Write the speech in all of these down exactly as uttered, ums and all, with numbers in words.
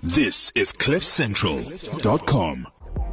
This is cliff central dot com.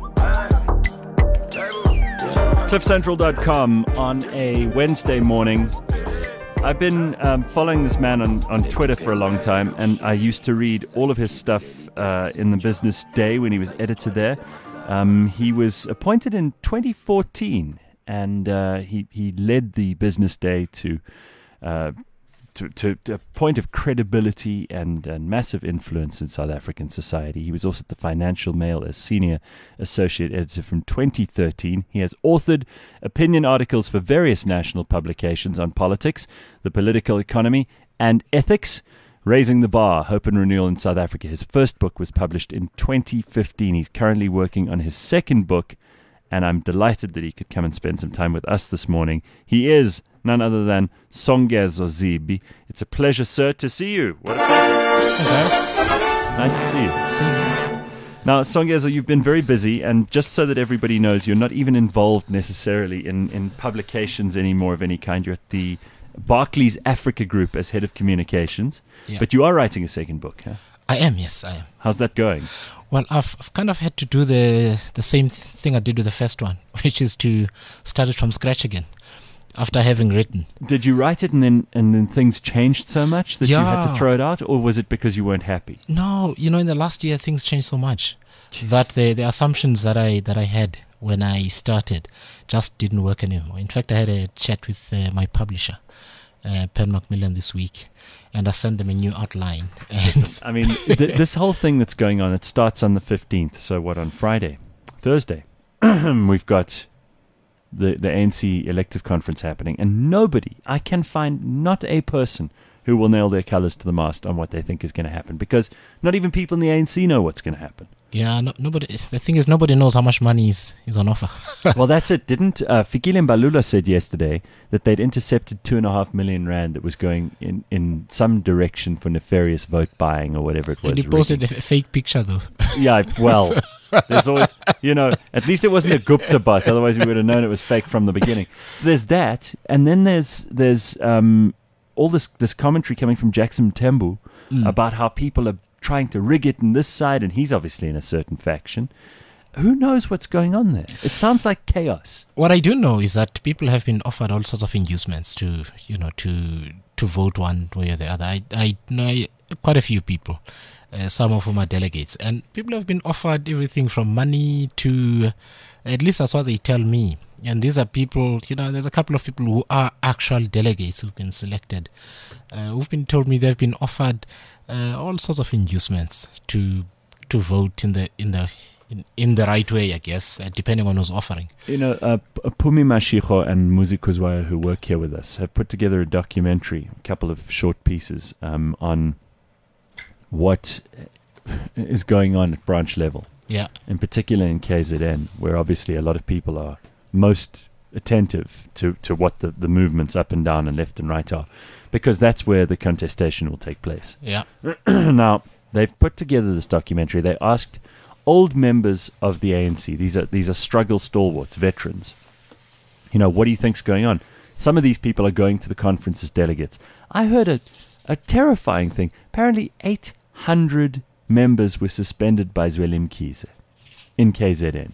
cliff central dot com on a Wednesday morning. I've been um, following this man on, on Twitter for a long time, and I used to read all of his stuff uh, in the Business Day when he was editor there. Um, he was appointed in twenty fourteen, and uh, he, he led the Business Day to, uh, to, to, to a point of credibility and, and massive influence in South African society. He was also at the Financial Mail as senior associate editor from twenty thirteen. He has authored opinion articles for various national publications on politics, the political economy, and ethics. Raising the Bar, Hope and Renewal in South Africa. His first book was published in twenty fifteen. He's currently working on his second book, and I'm delighted that he could come and spend some time with us this morning. He is none other than Songezo Zibi. It's a pleasure, sir, to see you. What a pleasure. Hello. Nice to see you. Same. Now, Songezo, you've been very busy, and just so that everybody knows, you're not even involved necessarily in, in publications anymore of any kind. You're at the Barclays Africa Group as head of communications, Yeah. but you are writing a second book, huh? I am, yes, I am. How's that going? Well, I've, I've kind of had to do the the same thing I did with the first one, which is to start it from scratch again after having written. Did you write it and then and then things changed so much that you had to Yeah. throw it out, or was it because you weren't happy? No, you know, in the last year things changed so much that the the assumptions that I that I had when I started just didn't work anymore. In fact, I had a chat with uh, my publisher, uh, Penn Macmillan, this week, and I sent them a new outline. And I mean, th- this whole thing that's going on, it starts on the fifteenth. So what, on Friday? Thursday. We've got the, the A N C elective conference happening, and nobody, I can find not a person who will nail their colors to the mast on what they think is going to happen, because not even people in the A N C know what's going to happen. yeah, no, nobody. The thing is, nobody knows how much money is, is on offer. Well, that's it. Didn't uh, Fikile Mbalula said yesterday that they'd intercepted two and a half million rand that was going in, in some direction for nefarious vote buying or whatever it was. And he posted rigging. a, a fake picture, though. Yeah, well, there's always, you know, at least it wasn't a Gupta bot. Otherwise, we would have known it was fake from the beginning. There's that, and then there's there's um, all this this commentary coming from Jackson Mthembu Mm. about how people are trying to rig it on this side, and he's obviously in a certain faction. Who knows what's going on there? It sounds like chaos. What I do know is that people have been offered all sorts of inducements to, you know, to to vote one way or the other. I, I know quite a few people, uh, some of whom are delegates, and people have been offered everything from money to, at least that's what they tell me. And these are people, you know, there's a couple of people who are actual delegates who've been selected, uh, who've been told me they've been offered uh, all sorts of inducements to to vote in the in the in, in the right way, I guess, uh, depending on who's offering. You know, uh, P- Pumi Mashiko and Muzi Kuzwaya, who work here with us, have put together a documentary, a couple of short pieces um, on what is going on at branch level, Yeah. in particular in K Z N, where obviously a lot of people are most attentive to, to what the, the movements up and down and left and right are, because that's where the contestation will take place. Yeah. Now, they've put together this documentary. They asked old members of the A N C, these are these are struggle stalwarts, veterans, you know, what do you think's going on? Some of these people are going to the conference as delegates. I heard a, a terrifying thing. Apparently eight hundred members were suspended by Zwelim Kize in K Z N.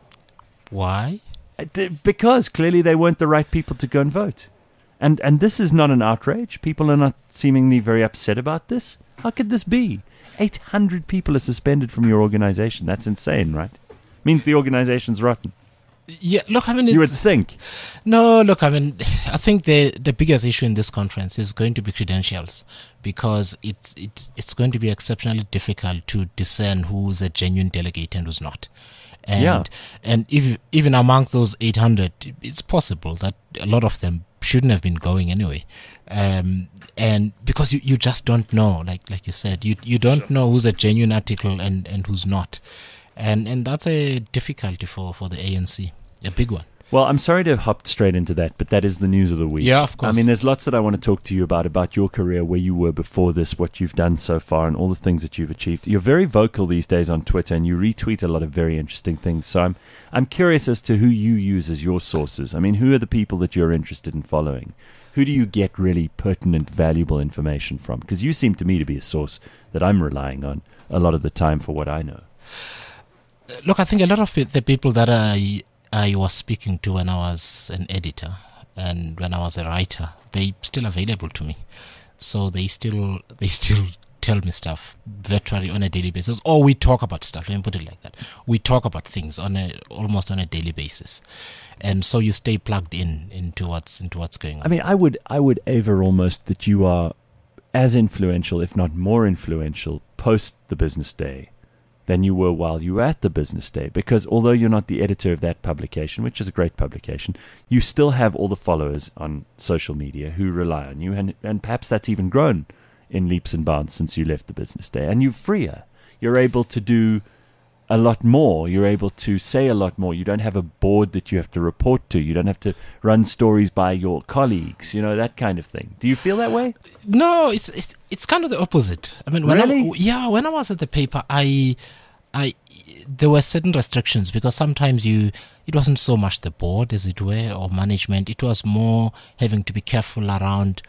Why? Uh, d- Because clearly they weren't the right people to go and vote. And and this is not an outrage. People are not seemingly very upset about this. How could this be? eight hundred people are suspended from your organization. That's insane, right? Means the organization's rotten. Yeah, look, I mean, You would it's, think. no, look, I mean, I think the the biggest issue in this conference is going to be credentials, because it's it, it's going to be exceptionally difficult to discern who's a genuine delegate and who's not. And Yeah. and if, even among those eight hundred, it's possible that a lot of them shouldn't have been going anyway. Um, and because you, you just don't know, like like you said, you you don't know who's a genuine article and, and who's not. And and that's a difficulty for, for the A N C, a big one. Well, I'm sorry to have hopped straight into that, but that is the news of the week. Yeah, of course. I mean, there's lots that I want to talk to you about, about your career, where you were before this, what you've done so far, and all the things that you've achieved. You're very vocal these days on Twitter, and you retweet a lot of very interesting things. So I'm I'm curious as to who you use as your sources. I mean, who are the people that you're interested in following? Who do you get really pertinent, valuable information from? Because you seem to me to be a source that I'm relying on a lot of the time for what I know. Look, I think a lot of the people that I I was speaking to when I was an editor and when I was a writer, they still available to me. So they still they still tell me stuff virtually on a daily basis. Or we talk about stuff, let me put it like that. We talk about things on a almost on a daily basis. And so you stay plugged in into what's into what's going on. I mean, I would I would aver almost that you are as influential, if not more influential, post the business day than you were while you were at the business day. Because although you're not the editor of that publication, which is a great publication, you still have all the followers on social media who rely on you. And, and perhaps that's even grown in leaps and bounds since you left the business day. And you're freer. You're able to do a lot more. You're able to say a lot more. You don't have a board that you have to report to. You don't have to run stories by your colleagues, you know, that kind of thing. Do you feel that way? No, it's it's, it's kind of the opposite. I mean, when really? I, yeah, when I was at the paper, I, I, there were certain restrictions because sometimes you, it wasn't so much the board, as it were, or management. It was more having to be careful around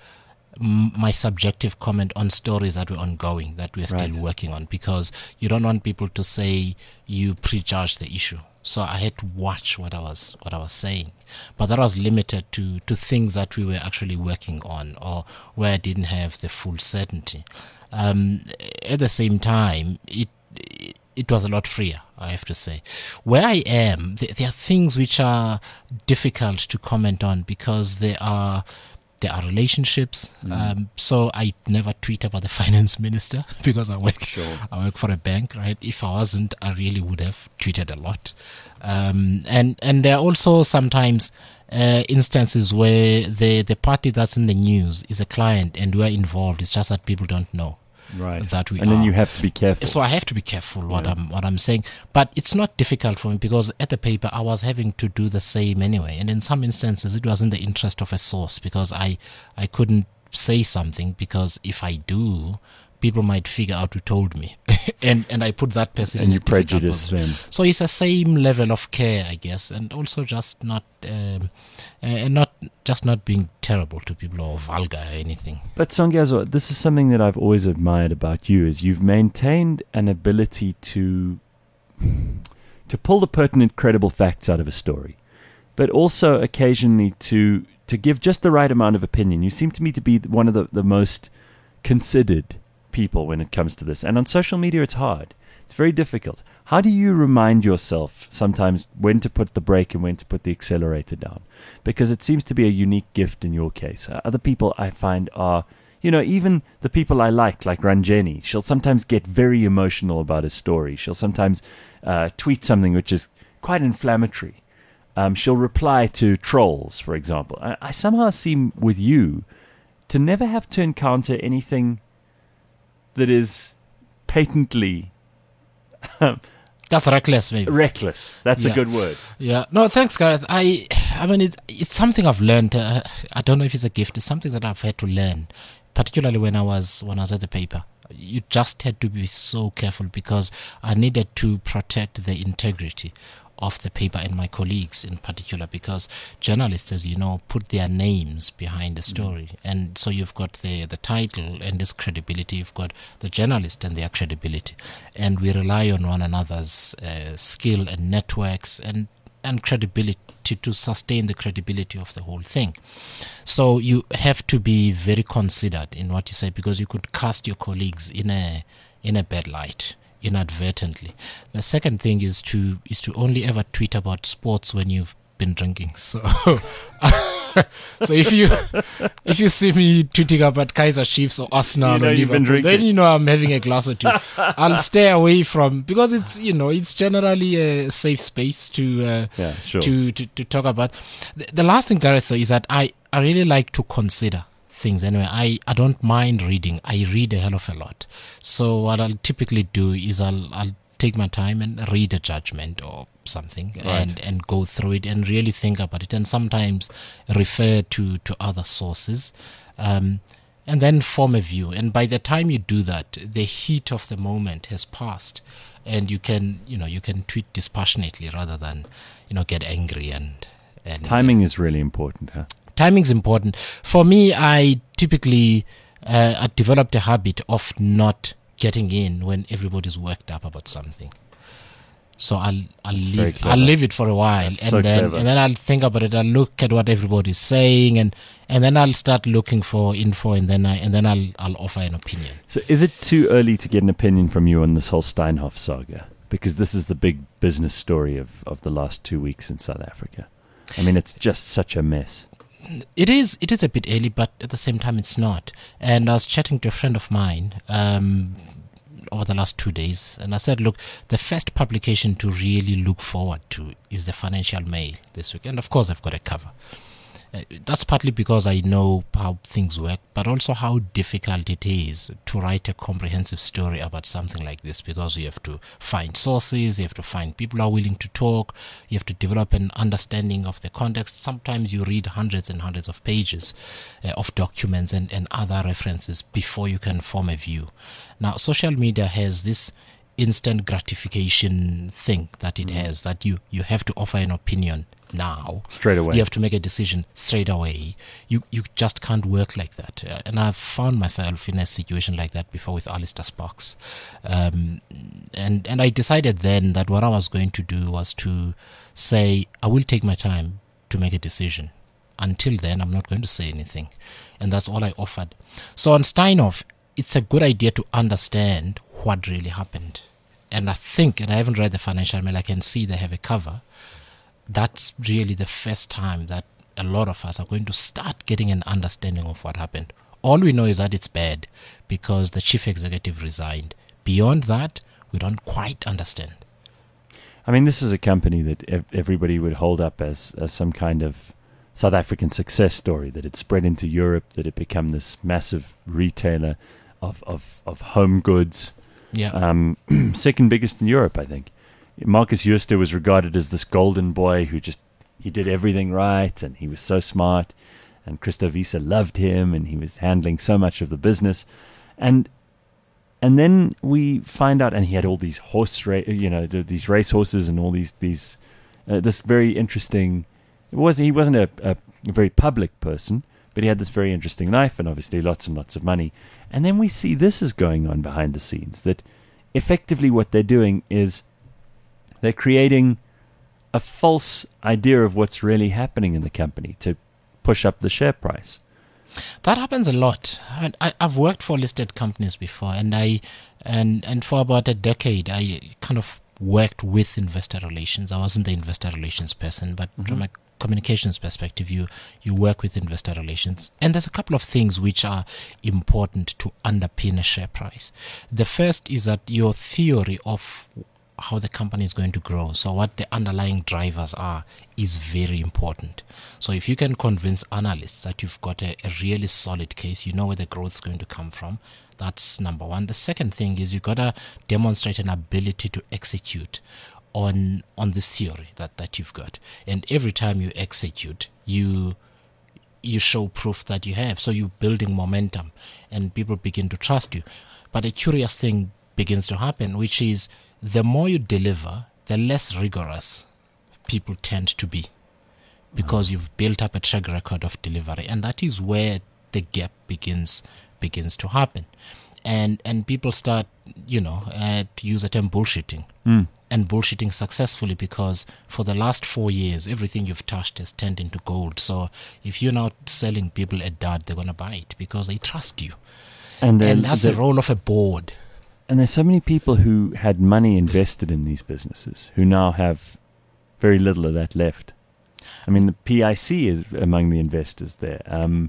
my subjective comment on stories that were ongoing, that we're still Right. working on, because you don't want people to say you prejudge the issue. So I had to watch what I was what I was saying, but that was limited to to things that we were actually working on or where I didn't have the full certainty. Um, at the same time, it it was a lot freer, I have to say. Where I am, there, there are things which are difficult to comment on because they are. There are relationships, Mm. um, so I never tweet about the finance minister because I work. Sure. I work for a bank, right? If I wasn't, I really would have tweeted a lot. Um, and and there are also sometimes uh, instances where the the party that's in the news is a client and we're involved. It's just that people don't know. Right. That we and then are. you have to be careful. So I have to be careful what Yeah. I'm what I'm saying, but it's not difficult for me because at the paper I was having to do the same anyway, and in some instances it was in the interest of a source because I I couldn't say something because if I do, people might figure out who told me, and and I put that person and in you a difficult prejudice position. them. So it's the same level of care, I guess, and also just not um, uh, and not just not being terrible to people or vulgar or anything. But Songezo, this is something that I've always admired about you, is you've maintained an ability to to pull the pertinent, credible facts out of a story, but also occasionally to to give just the right amount of opinion. You seem to me to be one of the, the most considered people when it comes to this. And on social media, it's hard. It's very difficult. How do you remind yourself sometimes when to put the brake and when to put the accelerator down? Because it seems to be a unique gift in your case. Uh, Other people I find are, you know, even the people I like, like Ranjeni, she'll sometimes get very emotional about a story. She'll sometimes uh, tweet something which is quite inflammatory. Um, she'll reply to trolls, for example. I, I somehow seem with you to never have to encounter anything that is patently That's reckless, maybe. reckless. That's Yeah. a good word. Yeah. No, thanks, Gareth. I, I mean, it, it's something I've learned. Uh, I don't know if it's a gift. It's something that I've had to learn, particularly when I was when I was at the paper. You just had to be so careful because I needed to protect the integrity of the paper and my colleagues in particular, because journalists, as you know, put their names behind the story. Mm. And so you've got the, the title and this credibility, you've got the journalist and their credibility. And we rely on one another's uh, skill and networks and, and credibility to sustain the credibility of the whole thing. So you have to be very considered in what you say, because you could cast your colleagues in a in a bad light inadvertently. The second thing is to is to only ever tweet about sports when you've been drinking. So so if you if you see me tweeting about Kaizer Chiefs or Arsenal, You know or you've been Liverpool, drinking. then you know I'm having a glass or two. I'll stay away from, because it's, you know, it's generally a safe space to uh, Yeah, sure. to, to to talk about. The, the last thing, Gareth, though, is that I I really like to consider things. Anyway, I, I don't mind reading. I read a hell of a lot. So what I'll typically do is I'll I'll take my time and read a judgment or something, Right. and, and go through it and really think about it, and sometimes refer to, to other sources, um, and then form a view. And by the time you do that, the heat of the moment has passed, and you can you know you can tweet dispassionately rather than you know get angry and and Timing is really important, huh? Timing's important. For me, I typically uh, I developed a habit of not getting in when everybody's worked up about something. So I'll I'll That's very leave clever. I'll leave it for a while, That's and so then clever. and then I'll think about it. I'll look at what everybody's saying, and, and then I'll start looking for info, and then I and then I'll I'll offer an opinion. So is it too early to get an opinion from you on this whole Steinhoff saga? Because this is the big business story of, of the last two weeks in South Africa. I mean, it's just such a mess. It is it is a bit early, but at the same time, it's not. And I was chatting to a friend of mine um, over the last two days, and I said, look, the first publication to really look forward to is the Financial Mail this week. And of course, I've got a cover. Uh, that's partly because I know how things work, but also how difficult it is to write a comprehensive story about something like this, because you have to find sources, you have to find people who are willing to talk, you have to develop an understanding of the context. Sometimes you read hundreds and hundreds of pages uh, of documents and, and other references before you can form a view. Now, social media has this instant gratification thing that it has, that you, you have to offer an opinion now. Straight away. You have to make a decision straight away. You you just can't work like that. Uh, and I've found myself in a situation like that before with Alistair Sparks. Um, and, and I decided then that what I was going to do was to say, I will take my time to make a decision. Until then, I'm not going to say anything. And that's all I offered. So on Steinhoff, it's a good idea to understand what really happened. And I think, and I haven't read the Financial Mail, I can see they have a cover. That's really the first time that a lot of us are going to start getting an understanding of what happened. All we know is that it's bad because the chief executive resigned. Beyond that, we don't quite understand. I mean, this is a company that ev- everybody would hold up as, as some kind of South African success story, that it spread into Europe, that it became this massive retailer of, of, of home goods. Yeah. Um, second biggest in Europe, I think. Marcus Jooste was regarded as this golden boy who just, he did everything right and he was so smart, and Christo Wiese loved him and he was handling so much of the business. And and then we find out, and he had all these horse, ra- you know, the, these race horses and all these, these uh, this very interesting, it was, he wasn't a, a, a very public person, but he had this very interesting life and obviously lots and lots of money. And then we see this is going on behind the scenes, that effectively what they're doing is they're creating a false idea of what's really happening in the company to push up the share price. That happens a lot. I, I, I've worked for listed companies before, and I and and for about a decade, I kind of worked with investor relations. I wasn't the investor relations person, but mm-hmm. from a communications perspective, you you work with investor relations. And there's a couple of things which are important to underpin a share price. The first is that your theory of how the company is going to grow, so what the underlying drivers are, is very important. So if you can convince analysts that you've got a, a really solid case, you know where the growth is going to come from, that's number one. The second thing is you've got to demonstrate an ability to execute on on this theory that, that you've got. And every time you execute, you you show proof that you have. So you're building momentum and people begin to trust you. But a curious thing begins to happen, which is the more you deliver, the less rigorous people tend to be, because you've built up a track record of delivery, and that is where the gap begins begins to happen, and and people start, you know, uh, to use the term bullshitting, mm. and bullshitting successfully, because for the last four years, everything you've touched has turned into gold. So if you're not selling people a dud, they're gonna buy it because they trust you, and, and that's the, the role of a board. And there's so many people who had money invested in these businesses who now have very little of that left. I mean, the P I C is among the investors there. Um,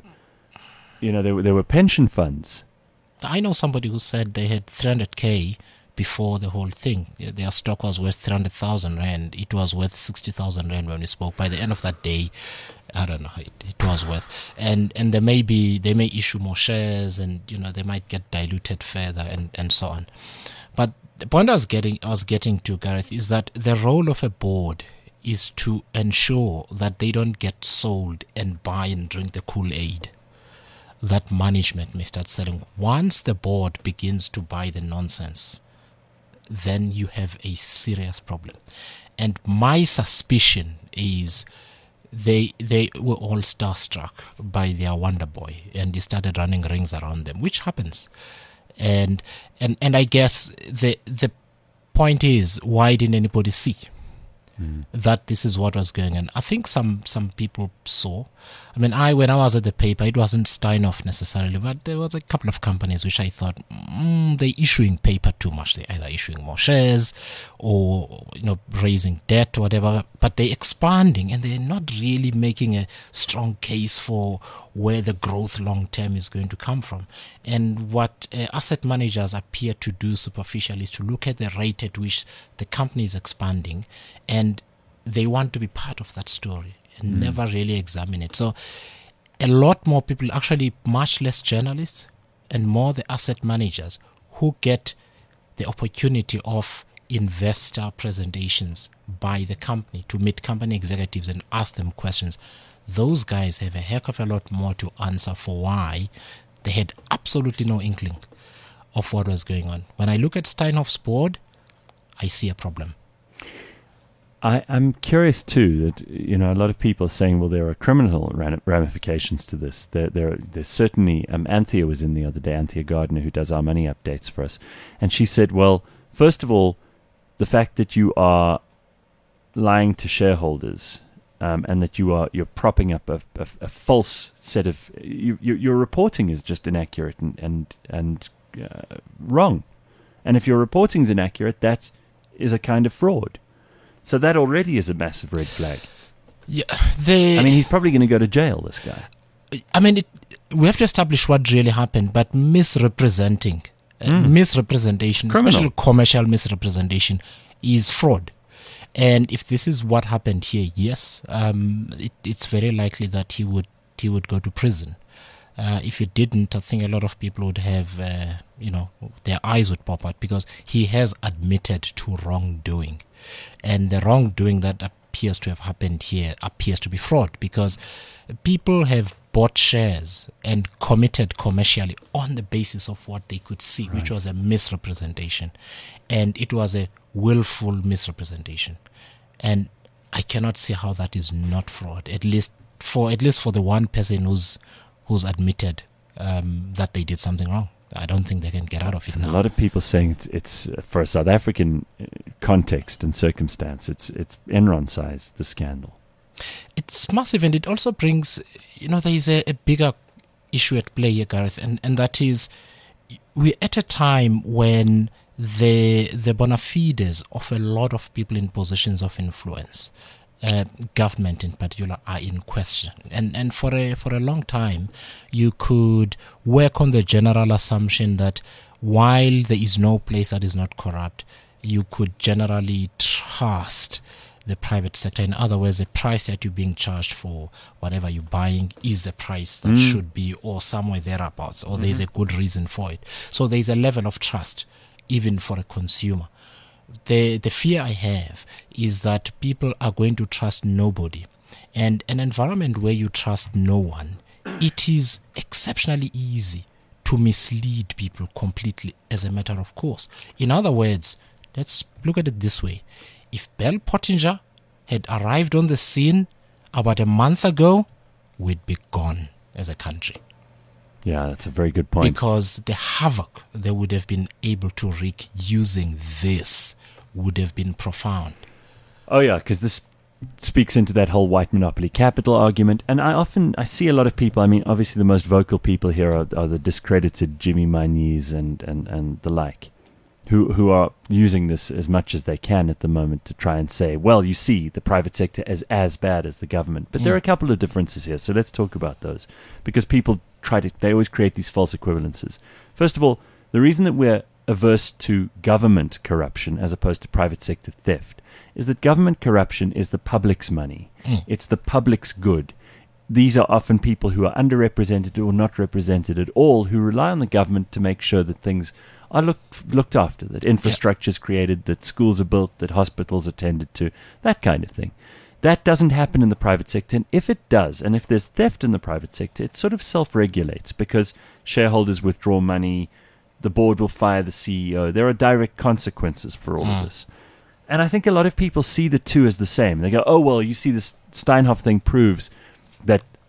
you know, there were, there were pension funds. I know somebody who said they had three hundred K before the whole thing. Their stock was worth three hundred thousand rand. It was worth sixty thousand rand when we spoke. By the end of that day, I don't know, it, it was worth. And and there may be, they may issue more shares, and, you know, they might get diluted further, and, and so on. But the point I was getting, I was getting to, Gareth, is that the role of a board is to ensure that they don't get sold and buy and drink the Kool-Aid that management may start selling. Once the board begins to buy the nonsense, then you have a serious problem. And my suspicion is they they were all starstruck by their Wonder Boy, and he started running rings around them, which happens. And and and I guess the the point is, why didn't anybody see mm. that this is what was going on? I think some some people saw. I mean, I when I was at the paper, it wasn't Steinhoff necessarily, but there was a couple of companies which I thought mm, they're issuing paper too much. They're either issuing more shares or, you know, raising debt or whatever, but they're expanding and they're not really making a strong case for where the growth long term is going to come from. And what uh, asset managers appear to do superficially is to look at the rate at which the company is expanding, and they want to be part of that story and mm. never really examine it. So a lot more people, actually much less journalists and more the asset managers who get the opportunity of investor presentations by the company to meet company executives and ask them questions. Those guys have a heck of a lot more to answer for why they had absolutely no inkling of what was going on. When I look at Steinhoff's board, I see a problem. I, I'm curious too that, you know, a lot of people are saying, well, there are criminal ramifications to this. There, there, there's certainly, um, Anthea was in the other day, Anthea Gardner, who does our money updates for us. And she said, well, first of all, the fact that you are lying to shareholders um, and that you are, you're propping up a, a, a false set of, you, you, your reporting is just inaccurate and, and, and uh, wrong. And if your reporting is inaccurate, that is a kind of fraud. So that already is a massive red flag. Yeah, they, I mean, he's probably going to go to jail, this guy. I mean, it, we have to establish what really happened, but misrepresenting, uh, mm. misrepresentation, Criminal. especially commercial misrepresentation, is fraud. And if this is what happened here, yes, um, it, it's very likely that he would he would go to prison. Uh, if it didn't, I think a lot of people would have, uh, you know, their eyes would pop out, because he has admitted to wrongdoing. And the wrongdoing that appears to have happened here appears to be fraud, because people have bought shares and committed commercially on the basis of what they could see, right, which was a misrepresentation. And it was a willful misrepresentation. And I cannot see how that is not fraud, at least for at least for the one person who's who's admitted um, that they did something wrong. I don't think they can get out of it now. A lot of people saying it's it's uh, for a South African context and circumstance, it's it's Enron size, the scandal. It's massive, and it also brings, you know, there is a, a bigger issue at play here, Gareth, and, and that is we're at a time when the the bona fides of a lot of people in positions of influence, Uh, government in particular, are in question, and and for a for a long time you could work on the general assumption that while there is no place that is not corrupt, you could generally trust the private sector. In other words, the price that you're being charged for whatever you're buying is the price that mm. should be, or somewhere thereabouts, or mm-hmm. there's a good reason for it. So there's a level of trust even for a consumer. The the fear I have is that people are going to trust nobody. And an environment where you trust no one, it is exceptionally easy to mislead people completely as a matter of course. In other words, let's look at it this way. If Bell Pottinger had arrived on the scene about a month ago, we'd be gone as a country. Yeah, that's a very good point. Because the havoc they would have been able to wreak using this would have been profound. Oh yeah, because this speaks into that whole white monopoly capital argument. And I often, I see a lot of people, I mean, obviously the most vocal people here are, are the discredited Jimmy Manyi's and, and, and the like, who who are using this as much as they can at the moment to try and say, well, you see, the private sector is as bad as the government. But mm. there are a couple of differences here, so let's talk about those. Because people try to, they always create these false equivalences. First of all, the reason that we're averse to government corruption as opposed to private sector theft is that government corruption is the public's money. Mm. It's the public's good. These are often people who are underrepresented or not represented at all, who rely on the government to make sure that things are looked looked after, that infrastructure is created, that schools are built, that hospitals are tended to, that kind of thing. That doesn't happen in the private sector, and if it does, and if there's theft in the private sector, it sort of self-regulates because shareholders withdraw money, the board will fire the C E O. There are direct consequences for all mm. of this. And I think a lot of people see the two as the same. They go, oh, well, you see, this Steinhoff thing proves that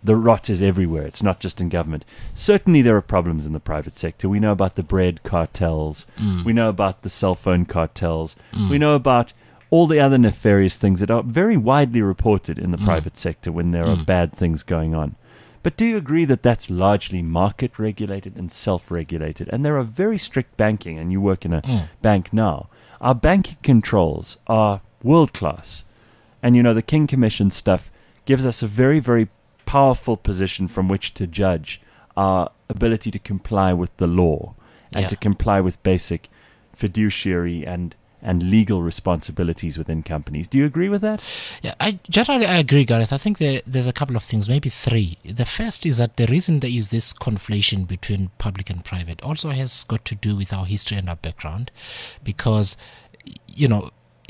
the rot is everywhere. It's not just in government. Certainly there are problems in the private sector. We know about the bread cartels. Mm. We know about the cell phone cartels. Mm. We know about all the other nefarious things that are very widely reported in the Mm. private sector when there Mm. are bad things going on. But do you agree that that's largely market-regulated and self-regulated? And there are very strict banking, and you work in a Mm. bank now. Our banking controls are world-class. And, you know, the King Commission stuff gives us a very, very powerful position from which to judge our ability to comply with the law and Yeah. to comply with basic fiduciary and and legal responsibilities within companies. Do you agree with that? Yeah, I generally I agree, Gareth. I think there, there's a couple of things, maybe three. The first is that the reason there is this conflation between public and private also has got to do with our history and our background, because, you know,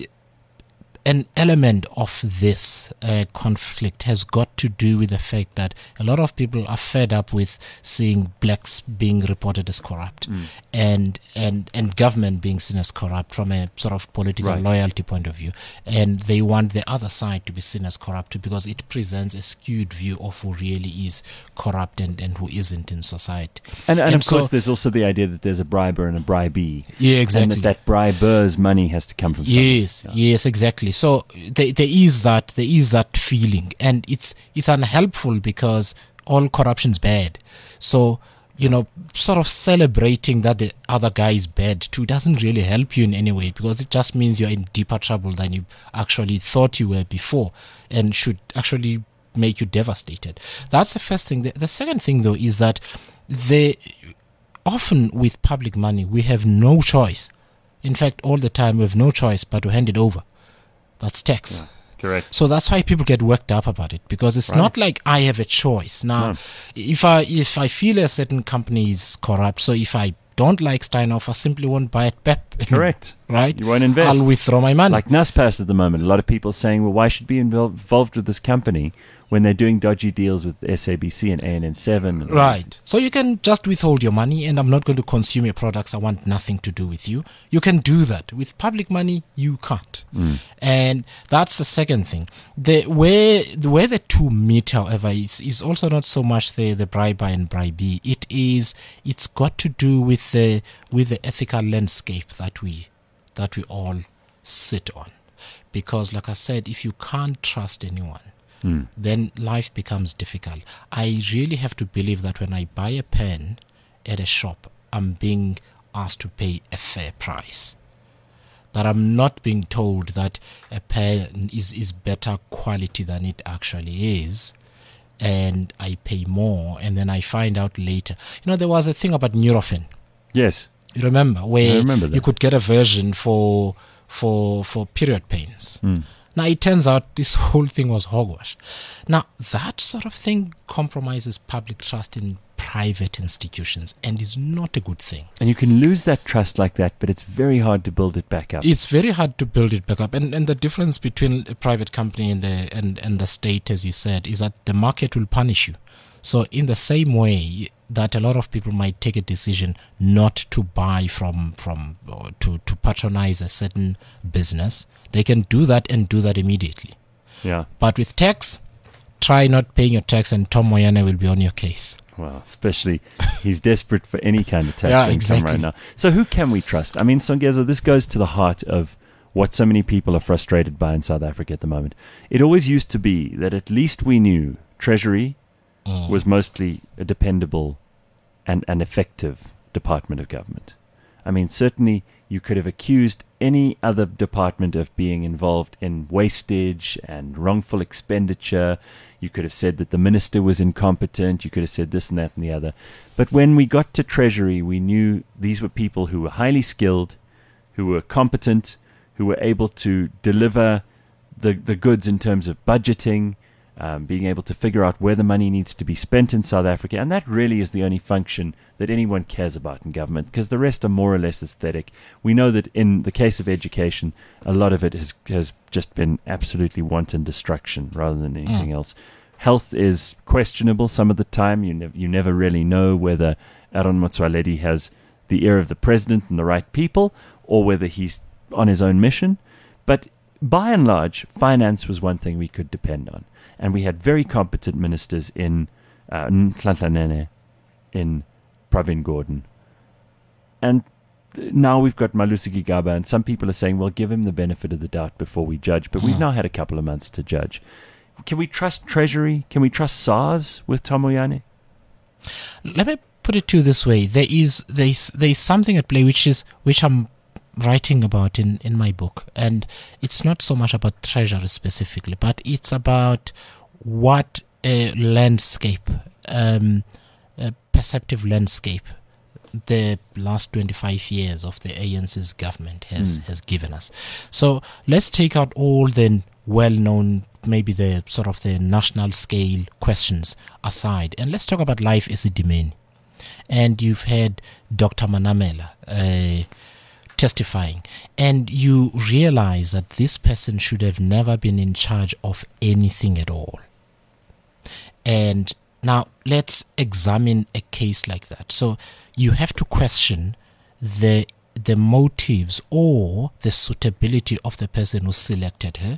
an element of this uh, conflict has got to do with the fact that a lot of people are fed up with seeing blacks being reported as corrupt Mm. and, and, and government being seen as corrupt from a sort of political Right. loyalty point of view. And they want the other side to be seen as corrupt because it presents a skewed view of who really is corrupt and, and who isn't in society. And, and, And of course, so- there's also the idea that there's a briber and a bribee. Yeah, And exactly. that that briber's money has to come from somewhere. Yes, Yeah. yes, exactly. So there, there is that, there is that feeling, and it's it's unhelpful because all corruption's bad. So, you know, sort of celebrating that the other guy is bad too doesn't really help you in any way, because it just means you're in deeper trouble than you actually thought you were before, and should actually make you devastated. That's the first thing. The, the second thing, though, is that they often with public money we have no choice. In fact, all the time we have no choice but to hand it over. That's tax. Yeah, correct. So that's why people get worked up about it, because it's Right. not like I have a choice. Now, No. if I if I feel a certain company is corrupt, so if I don't like Steinhoff, I simply won't buy it back. Correct. Right? You won't invest. I'll withdraw my money. Like Naspers at the moment, a lot of people saying, well, why should we be invol- involved with this company when they're doing dodgy deals with S A B C and A N N seven? And all Right. this? So you can just withhold your money, and I'm not going to consume your products. I want nothing to do with you. You can do that. With public money, you can't. Mm. And that's the second thing. The where the where the two meet, however, is is also not so much the the briber and bribee. It is it's got to do with the with the ethical landscape that we that we all sit on. Because, like I said, if you can't trust anyone, Mm. then life becomes difficult. I really have to believe that when I buy a pen at a shop, I'm being asked to pay a fair price. That I'm not being told that a pen is, is better quality than it actually is, and I pay more, and then I find out later. You know, there was a thing about Nurofen. Yes. You remember? Where I remember that. you could get a version for for for period pains. Mm. Now, it turns out this whole thing was hogwash. Now, that sort of thing compromises public trust in private institutions and is not a good thing. And you can lose that trust like that, but it's very hard to build it back up. It's very hard to build it back up. And and the difference between a private company and the and, and the state, as you said, is that the market will punish you. So in the same way that a lot of people might take a decision not to buy from from or to, to patronize a certain business, they can do that and do that immediately. Yeah. But with tax, try not paying your tax and Tom Moyane will be on your case. Well, especially he's desperate for any kind of tax Yeah, income exactly. right now. So who can we trust? I mean, Songezo, this goes to the heart of what so many people are frustrated by in South Africa at the moment. It always used to be that at least we knew Treasury Mm. was mostly a dependable and an effective department of government. I mean, certainly you could have accused any other department of being involved in wastage and wrongful expenditure. You could have said that the minister was incompetent. You could have said this and that and the other. But when we got to Treasury, we knew these were people who were highly skilled, who were competent, who were able to deliver the, the goods in terms of budgeting, Um, being able to figure out where the money needs to be spent in South Africa. And that really is the only function that anyone cares about in government, because the rest are more or less aesthetic. We know that in the case of education, a lot of it has, has just been absolutely wanton destruction rather than anything Mm. else. Health is questionable some of the time. You, nev- you never really know whether Aaron Motsoaledi has the ear of the president and the right people, or whether he's on his own mission. But by and large, finance was one thing we could depend on. And we had very competent ministers in uh, Nhlanhla Nene, in Pravin Gordhan. And now we've got Malusi Gigaba, and some people are saying, well, give him the benefit of the doubt before we judge. But we've now had a couple of months to judge. Can we trust Treasury? Can we trust SARS with Tom Moyane? Let me put it to you this way. There is there is, there is something at play which is which I'm writing about in, in my book. And it's not so much about Treasury specifically, but it's about what a landscape, um, a perceptive landscape, the last twenty-five years of the A N C's government has, mm. has given us. So let's take out all the well-known, maybe the sort of the national scale questions aside, and let's talk about life as a domain. And you've had Doctor Manamela uh, testifying, and you realize that this person should have never been in charge of anything at all. And now let's examine a case like that. So you have to question the the motives or the suitability of the person who selected her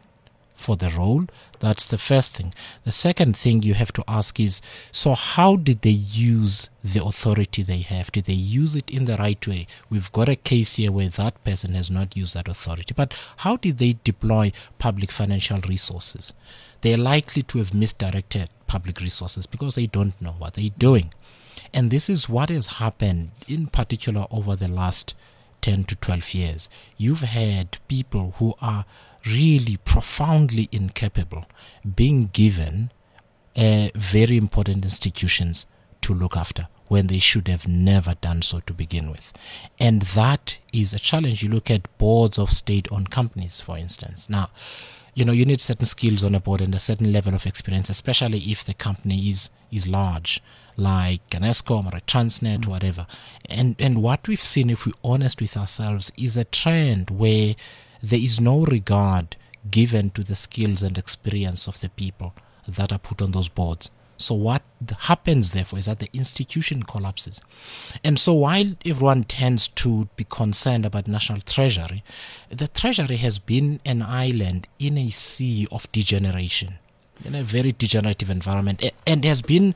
for the role. That's the first thing. The second thing you have to ask is, so how did they use the authority they have? Did they use it in the right way? We've got a case here where that person has not used that authority. But how did they deploy public financial resources? They're likely to have misdirected public resources because they don't know what they're doing. And this is what has happened in particular over the last ten to twelve years. You've had people who are really profoundly incapable being given uh, very important institutions to look after when they should have never done so to begin with. And that is a challenge. You look at boards of state-owned companies, for instance. Now, you know, you need certain skills on a board and a certain level of experience, especially if the company is is large, like an Eskom or a Transnet, mm-hmm. whatever. And and what we've seen, if we're honest with ourselves, is a trend where there is no regard given to the skills and experience of the people that are put on those boards. So what happens, therefore, is that the institution collapses. And so while everyone tends to be concerned about National Treasury, the Treasury has been an island in a sea of degeneration, in a very degenerative environment, and has been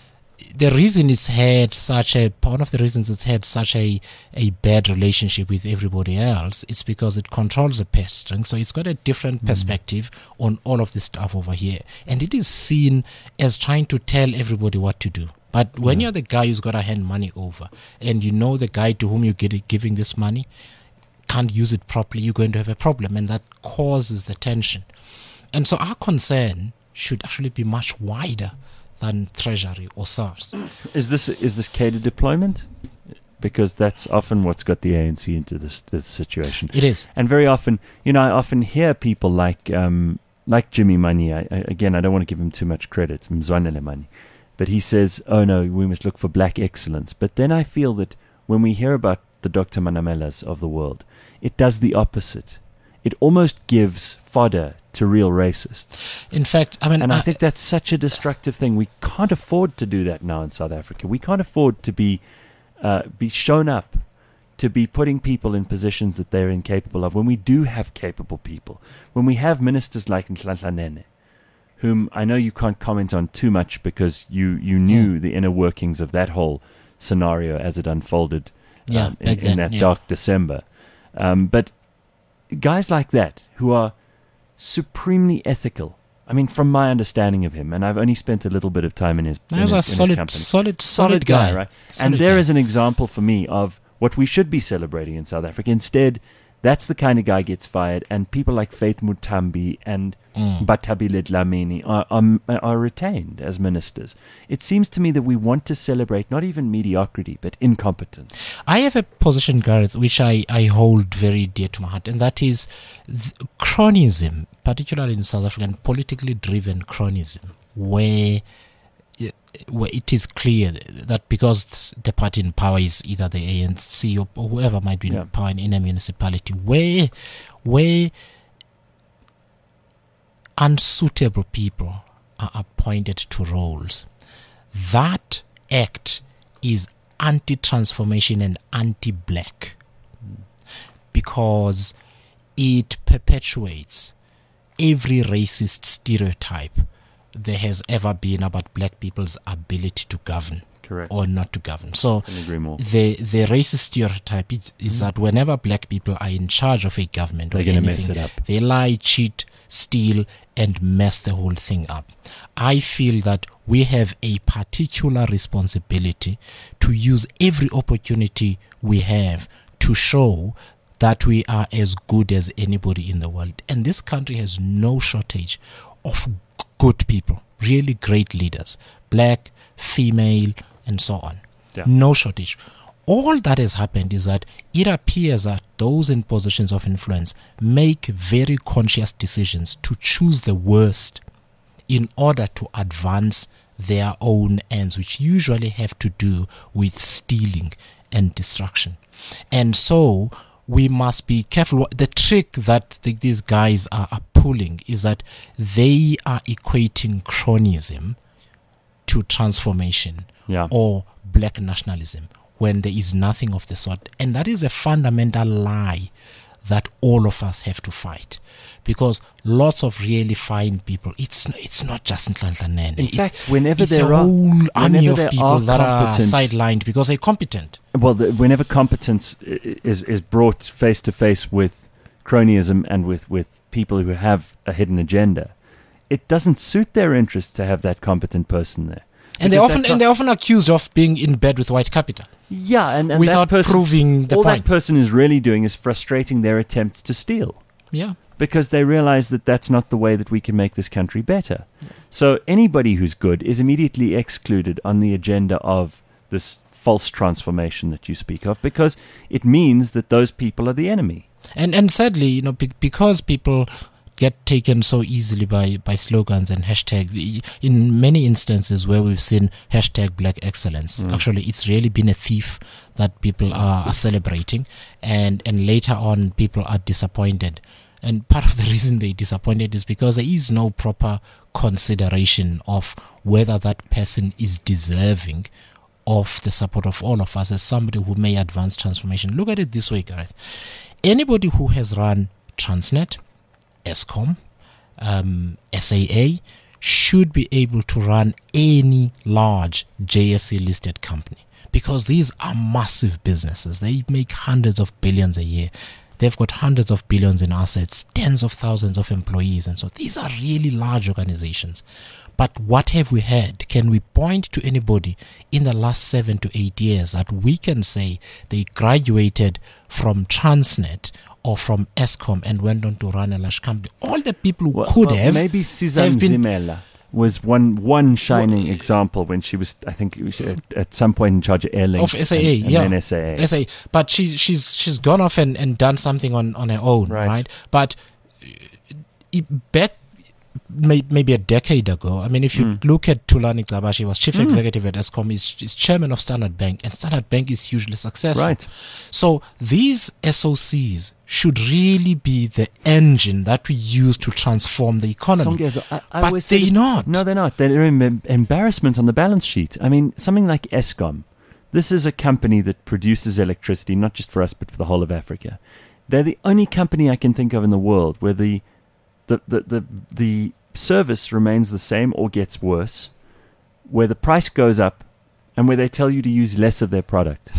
the reason it's had such a, one of the reasons it's had such a, a bad relationship with everybody else is because it controls the purse string. So it's got a different mm. perspective on all of this stuff over here. And it is seen as trying to tell everybody what to do. But when mm. you're the guy who's got to hand money over, and you know the guy to whom you're giving this money can't use it properly, you're going to have a problem. And that causes the tension. And so our concern should actually be much wider than Treasury or SARS. Is this is this catered deployment? Because that's often what's got the A N C into this, this situation. It is. And very often, you know, I often hear people like um, like Jimmy Mani. I, I, again, I don't want to give him too much credit, Mzwanele Mani, but he says, oh no, we must look for black excellence. But then I feel that when we hear about the Doctor Manamelas of the world, it does the opposite. It almost gives fodder to real racists. In fact, I mean, and I, I think that's such a destructive thing. We can't afford to do that now in South Africa. We can't afford to be uh, be shown up to be putting people in positions that they're incapable of. When we do have capable people, when we have ministers like Nhlanhla Nene, whom I know you can't comment on too much because you you knew mm. the inner workings of that whole scenario as it unfolded yeah, um, in, then, in that yeah. dark December. Um, but guys like that who are supremely ethical. I mean, from my understanding of him, and I've only spent a little bit of time in his, in his, a in solid, his company. Solid, solid, solid guy, guy, right? Solid and there guy. is an example for me of what we should be celebrating in South Africa. Instead, that's the kind of guy gets fired, and people like Faith Mutambi and mm. Batabile Dlamini are, are, are retained as ministers. It seems to me that we want to celebrate not even mediocrity, but incompetence. I have a position, Gareth, which I, I hold very dear to my heart, and that is cronism, particularly in South African politically driven cronism, where where it is clear that because the party in power is either the A N C or whoever might be yeah. in power in a municipality, where where unsuitable people are appointed to roles, that act is anti-transformation and anti-black, because it perpetuates every racist stereotype there has ever been about black people's ability to govern. Correct. Or not to govern. So I agree more. the the racist stereotype is, is mm. that whenever black people are in charge of a government, they're or going to anything, mess it up. They lie, cheat, steal, and mess the whole thing up. I feel that we have a particular responsibility to use every opportunity we have to show that we are as good as anybody in the world. And this country has no shortage of g- good people, really great leaders, black, female, and so on. Yeah. No shortage. All that has happened is that it appears that those in positions of influence make very conscious decisions to choose the worst in order to advance their own ends, which usually have to do with stealing and destruction. And so we must be careful. The trick that the, these guys are, are pulling is that they are equating cronyism to transformation, yeah. or black nationalism, when there is nothing of the sort. And that is a fundamental lie that all of us have to fight, because lots of really fine people, it's it's not just Nhlanhla Nene. In it's, fact, whenever it's there a are whole army whenever of there people are that are competent- sidelined because they're competent. Well, the, whenever competence i- is is brought face to face with cronyism and with, with people who have a hidden agenda, it doesn't suit their interests to have that competent person there. And they Because often that and they're often accused of being in bed with white capital. Yeah, and, and without that person, proving the all point. that person is really doing is frustrating their attempts to steal, Yeah. because they realize that that's not the way that we can make this country better. So anybody who's good is immediately excluded on the agenda of this false transformation that you speak of, because it means that those people are the enemy. And and sadly, you know, be, because people get taken so easily by, by slogans and hashtag, in many instances where we've seen hashtag black excellence, mm. actually it's really been a thief that people are, are celebrating, and, and later on people are disappointed. And part of the reason they're disappointed is because there is no proper consideration of whether that person is deserving of the support of all of us as somebody who may advance transformation. Look at it this way, Gareth. Anybody who has run Transnet, Eskom, um, S A A, should be able to run any large J S E listed company, because these are massive businesses. They make hundreds of billions a year. They've got hundreds of billions in assets, tens of thousands of employees, and so these are really large organizations. But what have we had? Can we point to anybody in the last seven to eight years that we can say they graduated from Transnet or from Eskom and went on to run a large company? All the people who Well, could well, have maybe Sizan have been- Zimela was one one shining example when she was, I think, it was at, at some point in charge of Airlink of S A A, and, and yeah, then S A A. S A A. But she she's she's gone off and, and done something on, on her own, Right. right? But uh, it, back may, maybe a decade ago, I mean, if you Mm. look at Thulani Gcaba, she was chief Mm. executive at Eskom, is is chairman of Standard Bank, and Standard Bank is hugely successful. Right. So these S O Cs should really be the engine that we use to transform the economy. Songezo, I, I But always say they're that- not. No, they're not. They're an em- embarrassment on the balance sheet. I mean, something like Eskom. This is a company that produces electricity, not just for us, but for the whole of Africa. They're the only company I can think of in the world where the the, the, the, the service remains the same or gets worse, where the price goes up, and where they tell you to use less of their product.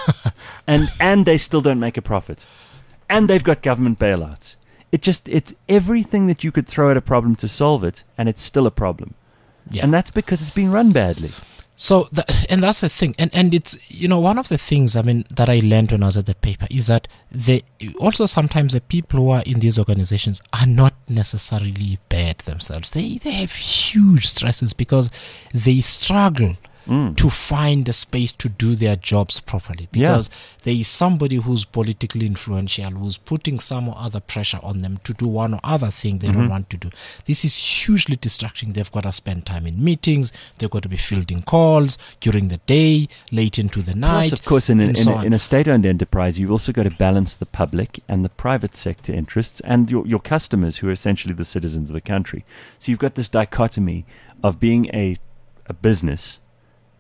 and and they still don't make a profit. And they've got government bailouts. It just, it's everything that you could throw at a problem to solve it, and it's still a problem. Yeah. And that's because it's been run badly. So, the, and that's the thing, and and it's, you know, one of the things, I mean, that I learned when I was at the paper is that they also sometimes the people who are in these organizations are not necessarily bad themselves. They they have huge stresses because they struggle Mm. to find a space to do their jobs properly, Yeah. because there is somebody who's politically influential who's putting some or other pressure on them to do one or other thing they Mm-hmm. don't want to do. This is hugely distracting. They've got to spend time in meetings, they've got to be fielding calls during the day, late into the night. Plus, of course, in, a, and in, so a, on. in a state-owned enterprise, you've also got to balance the public and the private sector interests and your, your customers, who are essentially the citizens of the country. So you've got this dichotomy of being a, a business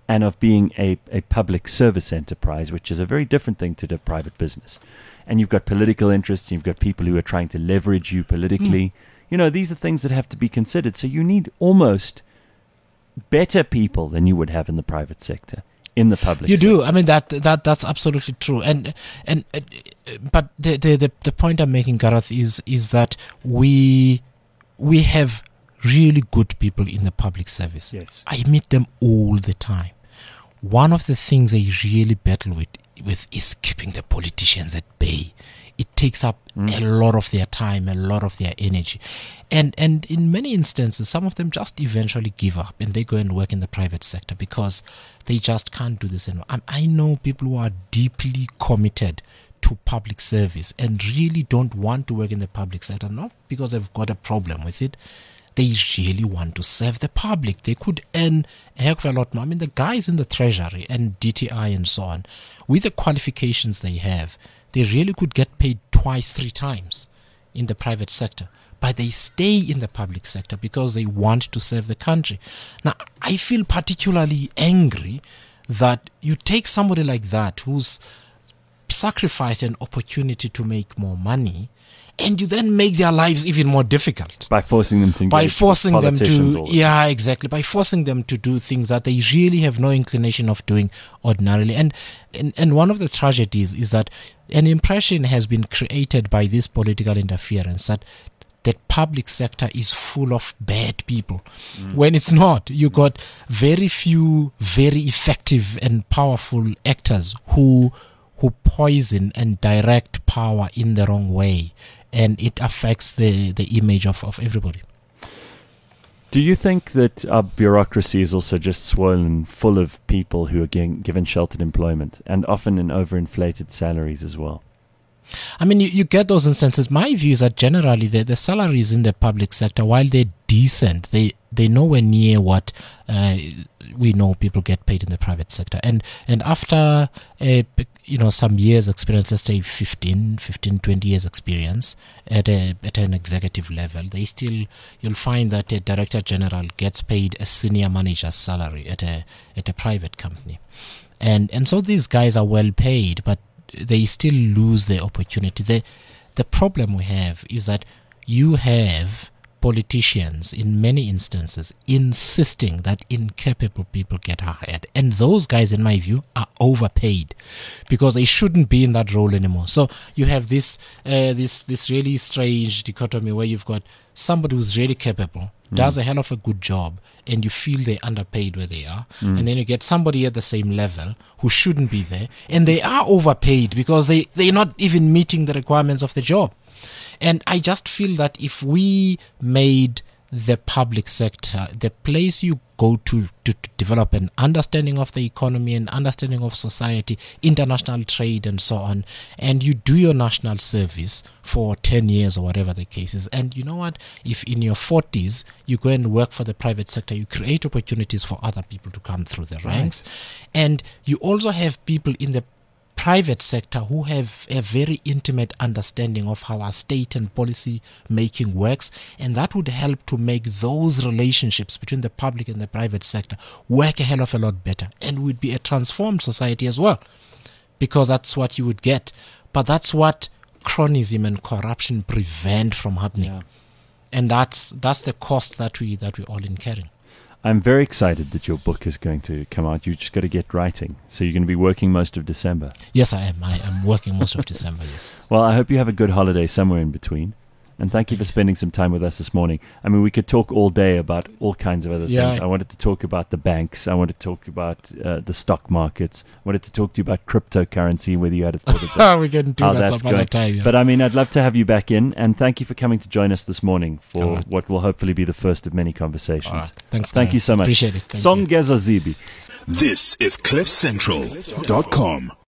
and of being a, a public service enterprise, which is a very different thing to the private business. And you've got political interests, you've got people who are trying to leverage you politically. Mm. You know, these are things that have to be considered. So you need almost better people than you would have in the private sector, in the public you sector. You do. I mean, that that that's absolutely true. And and uh, but the, the the the point I'm making, Gareth, is is that we we have really good people in the public service. Yes. I meet them all the time. One of the things they really battle with with is keeping the politicians at bay. It takes up mm. a lot of their time, a lot of their energy. And and in many instances, some of them just eventually give up and they go and work in the private sector because they just can't do this anymore. I, I know people who are deeply committed to public service and really don't want to work in the public sector, not because they've got a problem with it. They really want to serve the public. They could earn a heck of a lot more. I mean, the guys in the Treasury and D T I and so on, with the qualifications they have, they really could get paid twice, three times in the private sector. But they stay in the public sector because they want to serve the country. Now, I feel particularly angry that you take somebody like that who's sacrificed an opportunity to make more money, and you then make their lives even more difficult by forcing them to by forcing them to the yeah exactly by forcing them to do things that they really have no inclination of doing ordinarily. And and, and one of the tragedies is that an impression has been created by this political interference that the public sector is full of bad people, mm. when it's not. You got very few very effective and powerful actors who who poison and direct power in the wrong way, and it affects the, the image of, of everybody. Do you think that our bureaucracy is also just swollen full of people who are getting, given sheltered employment and often in overinflated salaries as well? I mean, you, you get those instances. My view is that generally the, the salaries in the public sector, while they're decent, they, they're nowhere near what uh, we know people get paid in the private sector. And and after a, you know some years experience, let's say fifteen, twenty years experience at a at an executive level, they still you'll find that a director general gets paid a senior manager's salary at a at a private company, and and so these guys are well paid, but they still lose the opportunity. The the problem we have is that you have politicians in many instances insisting that incapable people get hired, and those guys, in my view, are overpaid because they shouldn't be in that role anymore. So you have this uh, this this really strange dichotomy where you've got somebody who's really capable, mm. does a hell of a good job, and you feel they're underpaid where they are, mm. and then you get somebody at the same level who shouldn't be there, and they are overpaid because they they're not even meeting the requirements of the job. And I just feel that if we made the public sector the place you go to, to to develop an understanding of the economy and understanding of society, international trade and so on, and you do your national service for ten years or whatever the case is, and you know what, if in your forties you go and work for the private sector, you create opportunities for other people to come through the ranks, right. And you also have people in the private sector who have a very intimate understanding of how our state and policy making works, and that would help to make those relationships between the public and the private sector work a hell of a lot better, and would be a transformed society as well, because that's what you would get. But that's what cronyism and corruption prevent from happening, yeah. And that's that's the cost that we that we're all incurring. I'm very excited that your book is going to come out. You just got to get writing. So you're going to be working most of December. Yes, I am. I am working most of December, yes. Well, I hope you have a good holiday somewhere in between. And thank you for spending some time with us this morning. I mean, we could talk all day about all kinds of other yeah. things. I wanted to talk about the banks. I wanted to talk about uh, the stock markets. I wanted to talk to you about cryptocurrency, whether you had a thought of that. We can do how that that's some other time. Yeah. But I mean, I'd love to have you back in. And thank you for coming to join us this morning for right. what will hopefully be the first of many conversations. Right. Thanks. Thank you so much. Appreciate it. Thank Songezo Zibi. This is cliff central dot com.